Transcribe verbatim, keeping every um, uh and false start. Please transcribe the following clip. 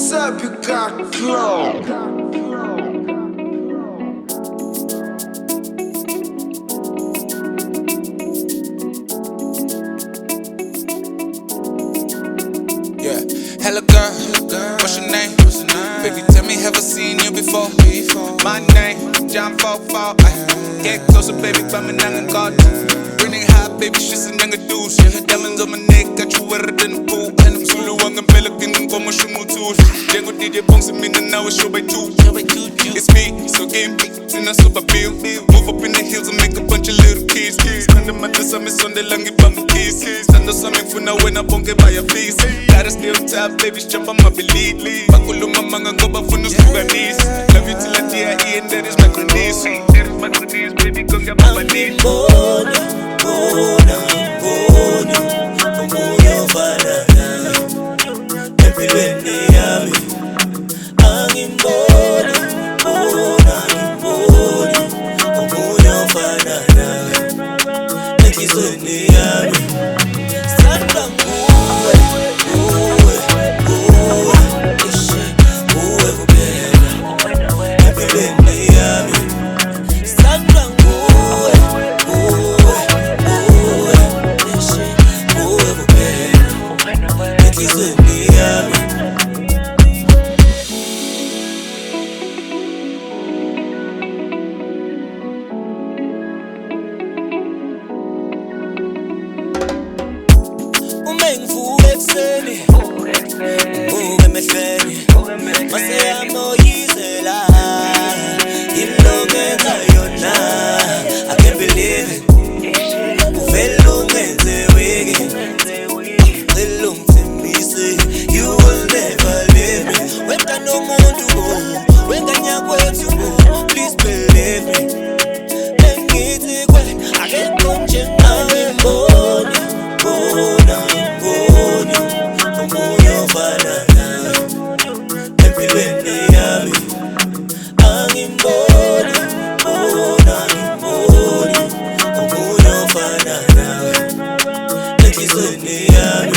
What's up, you got flow? Yeah, hello girl, what's your name? Baby, tell me, have I seen you before? My name, John Fofo. Get closer, baby, I'm an young god. Burning hot, baby, shit's a young douche. Diamonds on my neck, got you wetter than the pool. And I'm Zulu, I'm Pelican, I'm going to shoot. Jango D J Bongs, I'm in the now, it's show by two. It's me, so game me, it's in a super bill. Move up in the hills and make a bunch of little kids. Stand up at the summit, Sunday, langy bamboo keys. Stand up something for now when I won't get by your fees. Gotta stay on top, baby, jump on my belief. Pakulo mamanga go back for no Sudanese. Love you till I D I E and that is my grenades. That is my grenades, baby, go get my knees. Bona, bona, bona, bona fana empilweni yami. Angimbona, bona, bona, bona fana enhlizweni yami. Sithanda nguwe, nguwe, nguwe, ishe, nguwe kuphela empilweni yami. Sithanda nguwe, nguwe, nguwe, ishe, nguwe kuphela enhlizweni yami. Umengivuka ekuseni, ubuke emehlweni, mase yamoyizela into ongenza yona. I can't believe it, uvele ungenze weke, ngicela ungithembise you will never leave me. Wenta nomuntu bo, wenganya kwethu bo, please believe me. Bengithi kwe, akekho njengawe. Mbona, mbona, mbona, mbona ofana nawe empilweni yami. Angimboni, mbona, mbona, mbona ofana nawe enhlizweni yami.